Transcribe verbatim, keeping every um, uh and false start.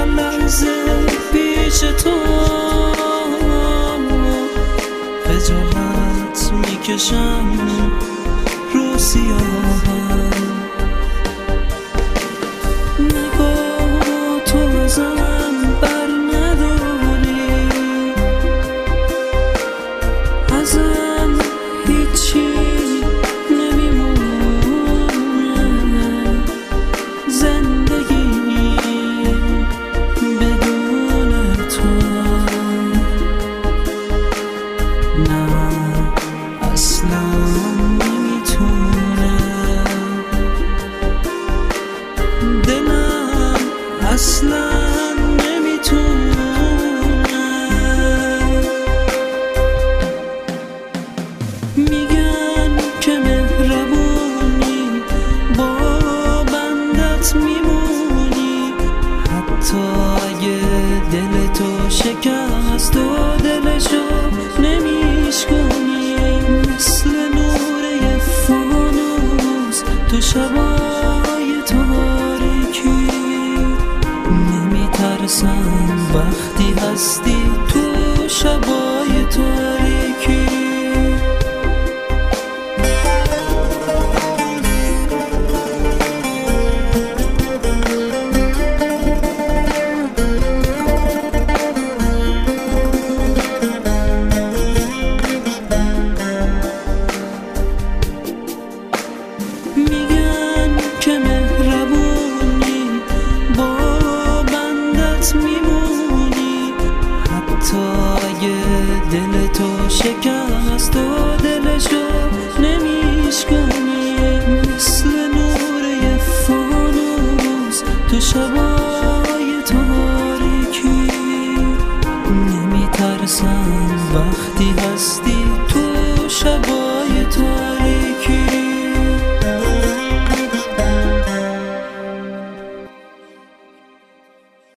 هر لحظه پیش تو خجالت میکشم رو سیاهم. نگاه تو ازم بر نداری، ازم هیچی نمیمونه. زندگی بدون تو نه اصلا نمیتونه. دلم اصلا نمیتونه. میگن که مهربونی با بندت میمونی، حتی اگه دل تو شکست و دلشو نمیشکنی. مثل نوره فانوس تو شبای تاریکی، نمیترسم وقتی هستی تو شبای تاریکی. میگن که مهربونی با بندت میمونی، حتی اگه دل تو شکست و دلشو نمیشکنی. مثل نوره فانوس تو شبا